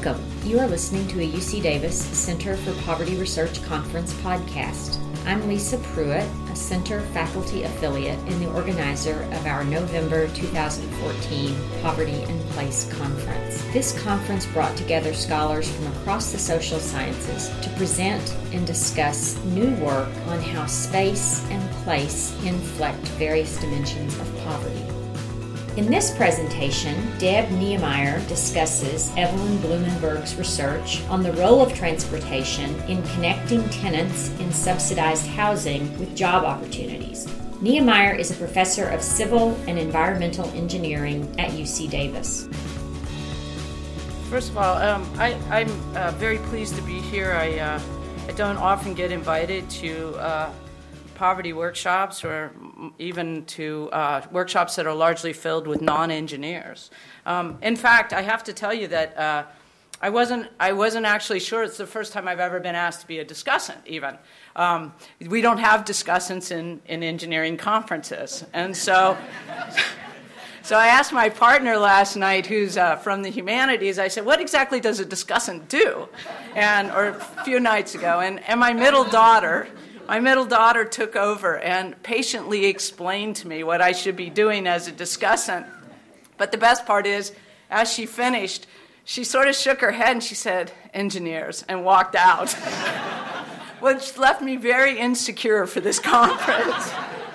Welcome. You are listening to a UC Davis Center for Poverty Research Conference podcast. I'm Lisa Pruitt, a Center faculty affiliate and the organizer of our November 2014 Poverty in Place Conference. This conference brought together scholars from across the social sciences to present and discuss new work on how space and place inflect various dimensions of poverty. In this presentation, Deb Niemeyer discusses Evelyn Blumenberg's research on the role of transportation in connecting tenants in subsidized housing with job opportunities. Niemeyer is a professor of civil and environmental engineering at UC Davis. First of all, I'm very pleased to be here. I don't often get invited to poverty workshops or even to workshops that are largely filled with non-engineers. In fact, I have to tell you that I wasn't actually sure. It's the first time I've ever been asked to be a discussant, even. We don't have discussants in engineering conferences. And so I asked my partner last night, who's from the humanities, I said, what exactly does a discussant do? Or a few nights ago. And my middle daughter took over and patiently explained to me what I should be doing as a discussant. But the best part is, as she finished, she sort of shook her head and she said, engineers, and walked out, which left me very insecure for this conference.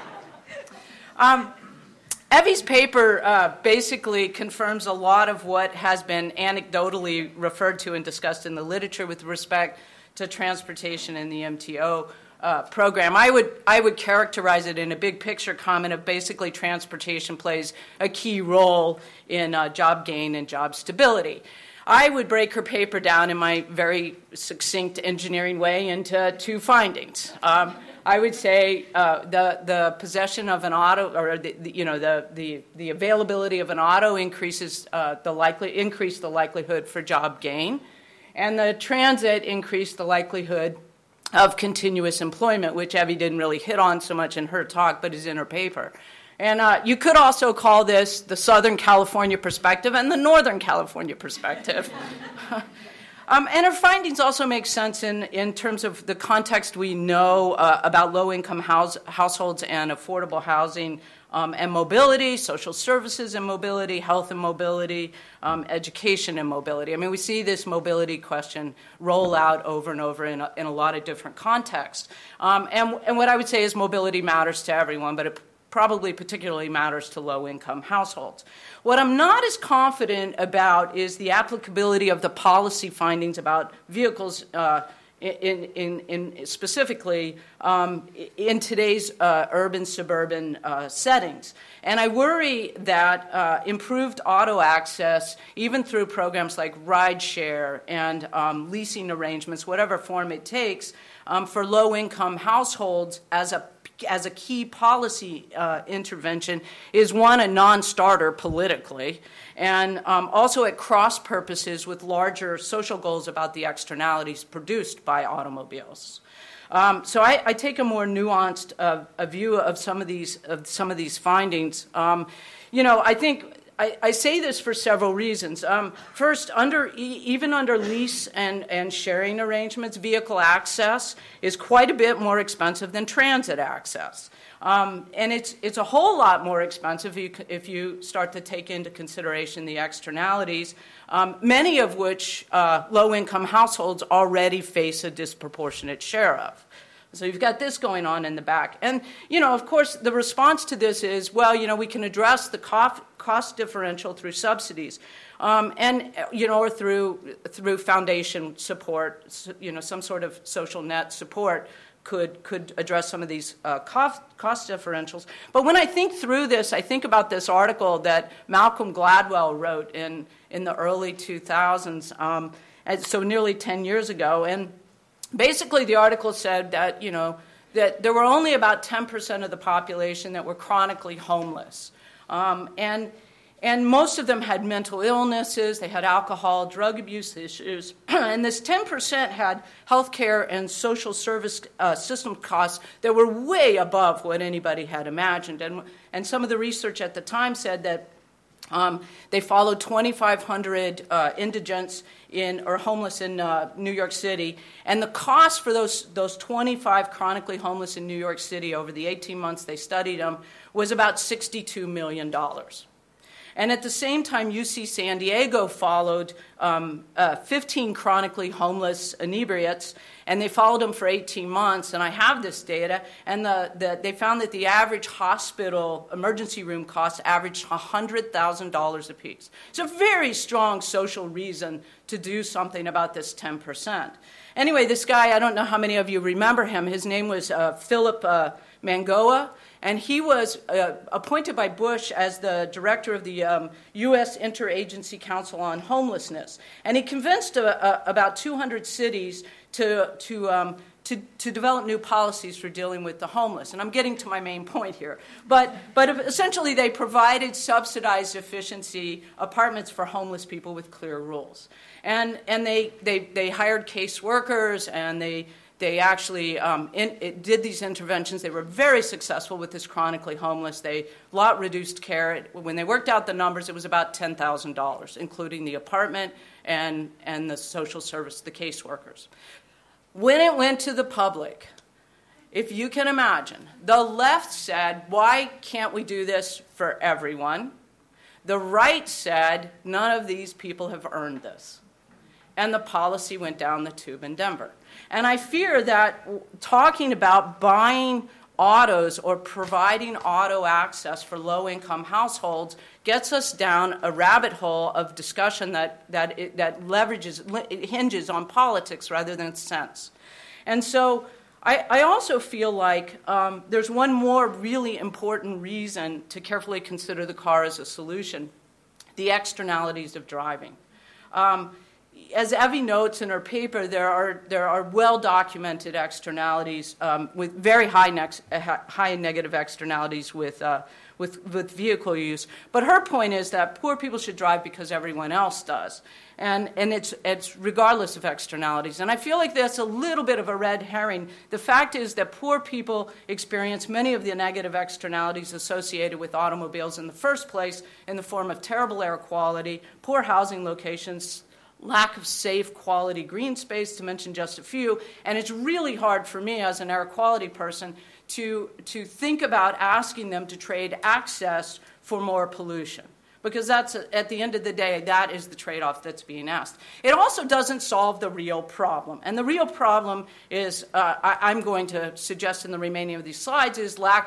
Evie's paper basically confirms a lot of what has been anecdotally referred to and discussed in the literature with respect to transportation in the MTO program. I would characterize it in a big picture comment of basically transportation plays a key role in job gain and job stability. I would break her paper down in my very succinct engineering way into two findings. I would say the possession of an auto, or the availability of an auto increase the likelihood for job gain, and the transit increased the likelihood of continuous employment, which Evie didn't really hit on so much in her talk, but is in her paper. And you could also call this the Southern California perspective and the Northern California perspective. And her findings also make sense in terms of the context we know about low-income households and affordable housing and mobility, social services and mobility, health and mobility, education and mobility. I mean, we see this mobility question roll out over and over in a lot of different contexts. And what I would say is mobility matters to everyone, but it probably particularly matters to low-income households. What I'm not as confident about is the applicability of the policy findings about vehicles in specifically in today's urban-suburban settings. And I worry that improved auto access, even through programs like rideshare and leasing arrangements, whatever form it takes, for low-income households as a key policy intervention is, one, a non-starter politically, and also at cross purposes with larger social goals about the externalities produced by automobiles. So I take a more nuanced a view of some of these findings. I think I say this for several reasons. First, even under lease and sharing arrangements, vehicle access is quite a bit more expensive than transit access. And it's a whole lot more expensive if you start to take into consideration the externalities, many of which low-income households already face a disproportionate share of. So you've got this going on in the back. And, of course, the response to this is, we can address the cost differential through subsidies or through foundation support, some sort of social net support could address some of these cost differentials. But when I think through this, I think about this article that Malcolm Gladwell wrote in the early 2000s, so nearly 10 years ago. And basically, the article said that, that there were only about 10% of the population that were chronically homeless. And most of them had mental illnesses, they had alcohol, drug abuse issues, and this 10% had healthcare and social service system costs that were way above what anybody had imagined. And some of the research at the time said that They followed 2,500 indigents or homeless in New York City, and the cost for those 25 chronically homeless in New York City over the 18 months they studied them was about $62 million. And at the same time, UC San Diego followed 15 chronically homeless inebriates, and they followed them for 18 months. And I have this data, and they found that the average hospital emergency room costs averaged $100,000 apiece. It's a very strong social reason to do something about this 10%. Anyway, this guy, I don't know how many of you remember him. His name was Philip Mangoa. And he was appointed by Bush as the director of the U.S. Interagency Council on Homelessness. And he convinced about 200 cities to develop new policies for dealing with the homeless. And I'm getting to my main point here. But essentially, they provided subsidized efficiency apartments for homeless people with clear rules. And they hired caseworkers, and they actually did these interventions. They were very successful with this chronically homeless. They lot reduced care. When they worked out the numbers, it was about $10,000, including the apartment and the social service, the caseworkers. When it went to the public, if you can imagine, the left said, why can't we do this for everyone? The right said, none of these people have earned this. And the policy went down the tube in Denver. And I fear that talking about buying autos or providing auto access for low-income households gets us down a rabbit hole of discussion that hinges on politics rather than sense. And so I also feel like there's one more really important reason to carefully consider the car as a solution: the externalities of driving. As Evie notes in her paper, there are well-documented externalities with very high negative externalities with vehicle use. But her point is that poor people should drive because everyone else does, and it's regardless of externalities. And I feel like that's a little bit of a red herring. The fact is that poor people experience many of the negative externalities associated with automobiles in the first place, in the form of terrible air quality, poor housing locations, lack of safe, quality green space, to mention just a few. And it's really hard for me as an air quality person to think about asking them to trade access for more pollution, because that's, at the end of the day, that is the trade-off that's being asked. It also doesn't solve the real problem. And the real problem is, I'm going to suggest in the remaining of these slides, is lack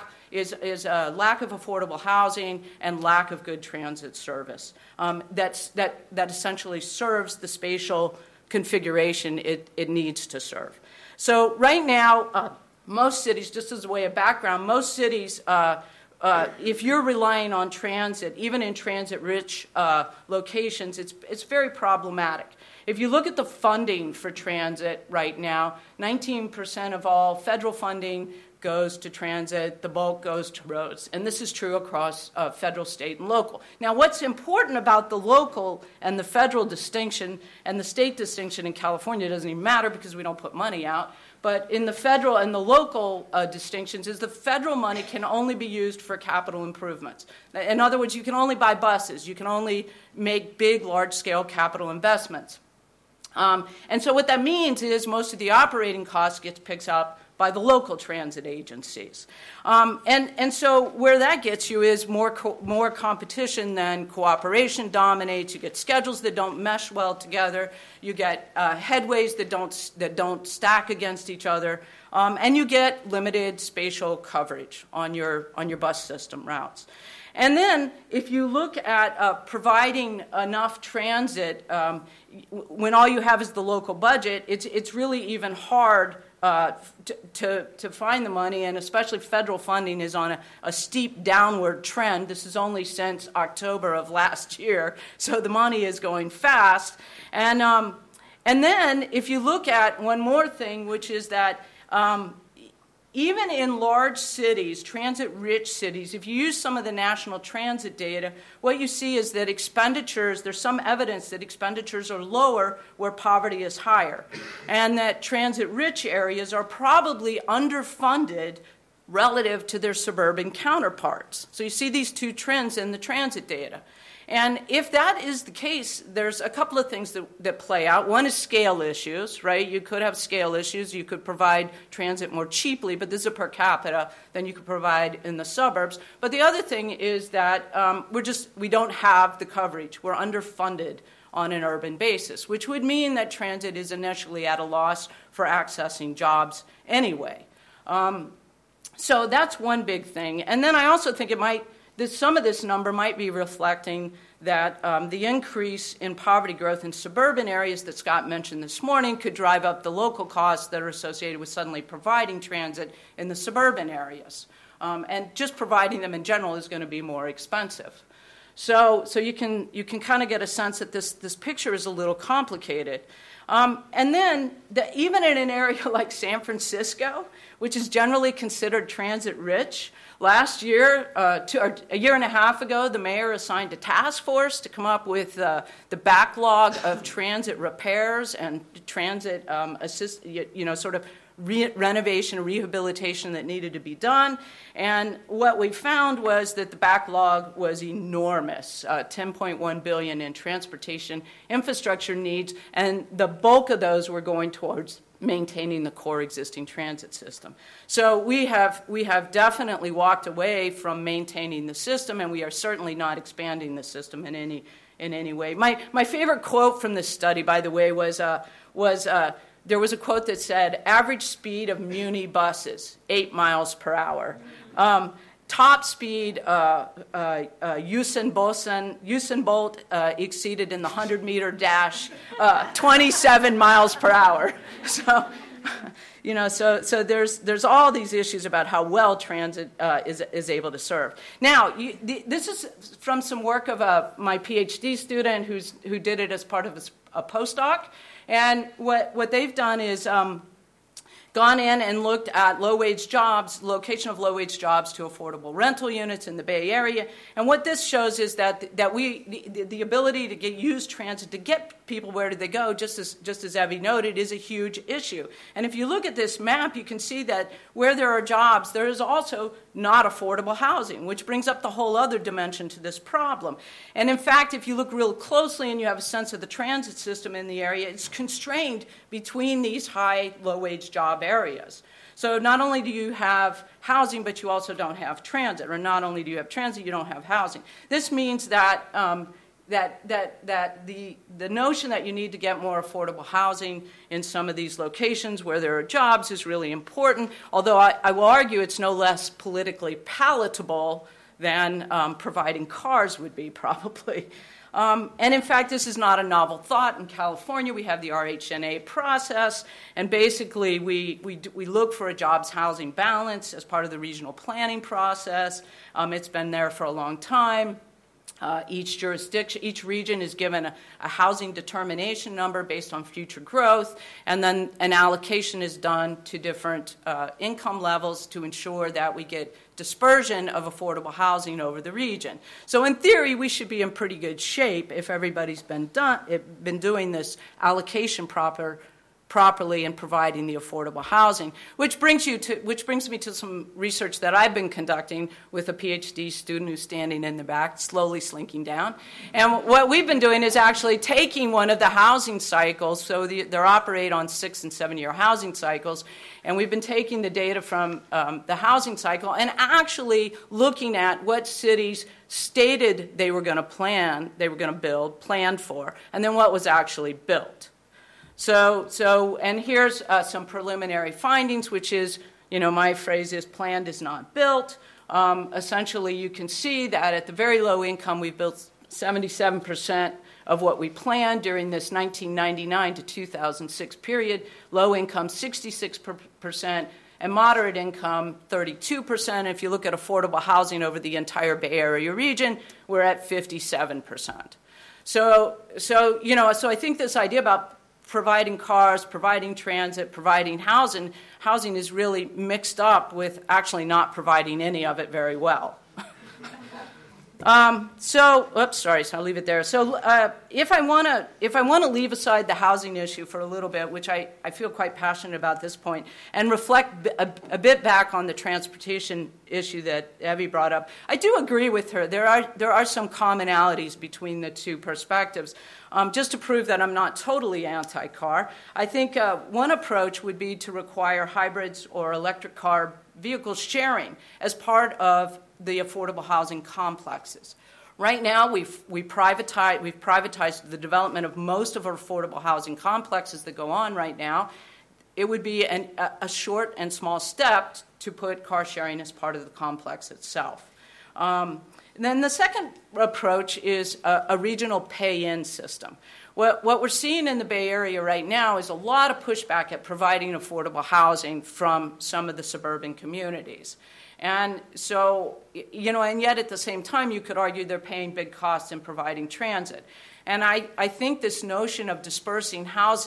of affordable housing and lack of good transit service that essentially serves the spatial configuration it needs to serve. So right now, most cities, just as a way of background, most cities, if you're relying on transit, even in transit-rich locations, it's very problematic. If you look at the funding for transit right now, 19% of all federal funding goes to transit, the bulk goes to roads. And this is true across federal, state, and local. Now, what's important about the local and the federal distinction and the state distinction in California doesn't even matter because we don't put money out. But in the federal and the local distinctions is the federal money can only be used for capital improvements. In other words, you can only buy buses. You can only make big, large-scale capital investments. And so what that means is most of the operating costs gets picked up by the local transit agencies. And so where that gets you is more competition than cooperation dominates. You get schedules that don't mesh well together. You get headways that don't stack against each other. And you get limited spatial coverage on your bus system routes. And then if you look at providing enough transit, when all you have is the local budget, it's really even hard to find the money, and especially federal funding is on a steep downward trend. This is only since October of last year, so the money is going fast. And then if you look at one more thing, which is that even in large cities, transit-rich cities, if you use some of the national transit data, what you see is that there's some evidence that expenditures are lower where poverty is higher, and that transit-rich areas are probably underfunded relative to their suburban counterparts. So you see these two trends in the transit data. And if that is the case, there's a couple of things that play out. One is scale issues, right? You could have scale issues. You could provide transit more cheaply, but this is per capita than you could provide in the suburbs. But the other thing is that we don't have the coverage. We're underfunded on an urban basis, which would mean that transit is initially at a loss for accessing jobs anyway. So that's one big thing. And then I also think some of this number might be reflecting that the increase in poverty growth in suburban areas that Scott mentioned this morning could drive up the local costs that are associated with suddenly providing transit in the suburban areas. And just providing them in general is going to be more expensive. So you can kind of get a sense that this picture is a little complicated. And then, even in an area like San Francisco, which is generally considered transit-rich, last year, a year and a half ago, the mayor assigned a task force to come up with the backlog of transit repairs and transit sort of renovation and rehabilitation that needed to be done. And what we found was that the backlog was enormous, $10.1 billion in transportation infrastructure needs, and the bulk of those were going towards maintaining the core existing transit system. So we have definitely walked away from maintaining the system, and we are certainly not expanding the system in any way. My favorite quote from this study, by the way, was there was a quote that said, average speed of Muni buses, 8 miles per hour. Top speed, Usain Bolt exceeded in the 100-meter dash 27 miles per hour. So, so there's all these issues about how well transit is able to serve. Now, this is from some work of my PhD student who did it as part of a postdoc. And what they've done is gone in and looked at low-wage jobs, location of low-wage jobs to affordable rental units in the Bay Area. And what this shows is that the ability to use transit to get people where do they go, just as Evie noted, is a huge issue. And if you look at this map, you can see that where there are jobs, there is also not affordable housing, which brings up the whole other dimension to this problem. And in fact, if you look real closely and you have a sense of the transit system in the area, it's constrained between these high, low-wage job areas. So not only do you have housing, but you also don't have transit, or not only do you have transit, you don't have housing. This means that the notion that you need to get more affordable housing in some of these locations where there are jobs is really important, although I will argue it's no less politically palatable than providing cars would be, probably. And in fact, this is not a novel thought. In California, we have the RHNA process, and basically we look for a jobs housing balance as part of the regional planning process. It's been there for a long time. Each region is given a housing determination number based on future growth, and then an allocation is done to different income levels to ensure that we get dispersion of affordable housing over the region. So in theory, we should be in pretty good shape if everybody's been doing this allocation properly and providing the affordable housing, which brings me to some research that I've been conducting with a PhD student who's standing in the back, slowly slinking down. And what we've been doing is actually taking one of the housing cycles, so they operate on 6 and 7 year housing cycles, and we've been taking the data from the housing cycle and actually looking at what cities stated they were going to build, planned for, and then what was actually built. So, and here's some preliminary findings, which is, my phrase is planned is not built. Essentially, you can see that at the very low income, we've built 77% of what we planned during this 1999 to 2006 period. Low income, 66%, and moderate income, 32%. If you look at affordable housing over the entire Bay Area region, we're at 57%. So I think this idea about providing cars, providing transit, providing housing is really mixed up with actually not providing any of it very well. So I'll leave it there. So if I want to leave aside the housing issue for a little bit, which I feel quite passionate about at this point, and reflect a bit back on the transportation issue that Evie brought up, I do agree with her. There are some commonalities between the two perspectives. Just to prove that I'm not totally anti-car, I think one approach would be to require hybrids or electric car vehicle sharing as part of the affordable housing complexes. Right now, we've privatized the development of most of our affordable housing complexes that go on right now. It would be a short and small step to put car sharing as part of the complex itself. And then the second approach is a regional pay-in system. What we're seeing in the Bay Area right now is a lot of pushback at providing affordable housing from some of the suburban communities. And so, and yet at the same time, you could argue they're paying big costs in providing transit. And I think this notion of dispersing housing,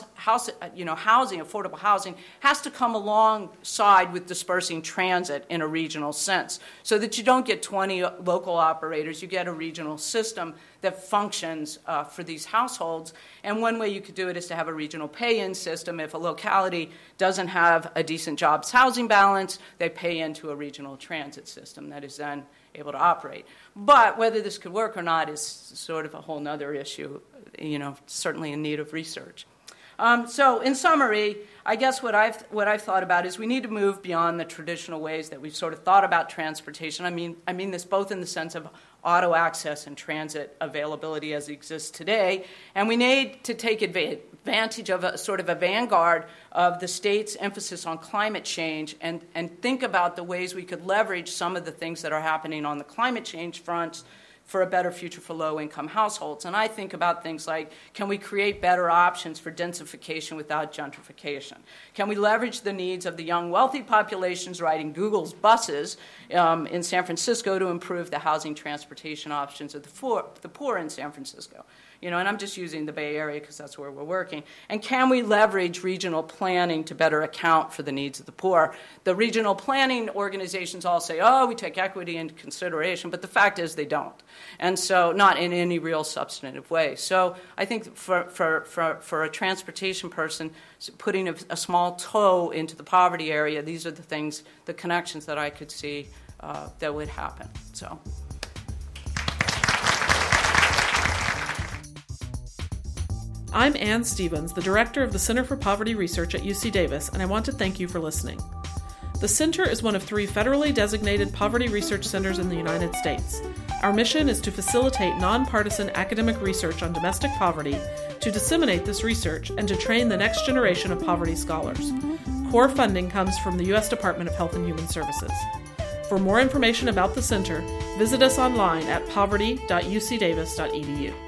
affordable housing, has to come alongside with dispersing transit in a regional sense, so that you don't get 20 local operators. You get a regional system that functions for these households. And one way you could do it is to have a regional pay-in system. If a locality doesn't have a decent jobs housing balance, they pay into a regional transit system that is then able to operate. But whether this could work or not is sort of a whole other issue, certainly in need of research. So in summary, I guess what I've thought about is we need to move beyond the traditional ways that we've sort of thought about transportation. I mean this both in the sense of auto access and transit availability as it exists today, and we need to take advantage of a sort of a vanguard of the state's emphasis on climate change and think about the ways we could leverage some of the things that are happening on the climate change front for a better future for low-income households. And I think about things like, can we create better options for densification without gentrification? Can we leverage the needs of the young, wealthy populations riding Google's buses in San Francisco to improve the housing transportation options of the poor in San Francisco? And I'm just using the Bay Area because that's where we're working. And can we leverage regional planning to better account for the needs of the poor? The regional planning organizations all say, we take equity into consideration, but the fact is they don't. And so not in any real substantive way. So I think for a transportation person, putting a small toe into the poverty area, these are the connections that I could see that would happen. So. I'm Ann Stevens, the director of the Center for Poverty Research at UC Davis, and I want to thank you for listening. The center is one of 3 federally designated poverty research centers in the United States. Our mission is to facilitate nonpartisan academic research on domestic poverty, to disseminate this research, and to train the next generation of poverty scholars. Core funding comes from the U.S. Department of Health and Human Services. For more information about the center, visit us online at poverty.ucdavis.edu.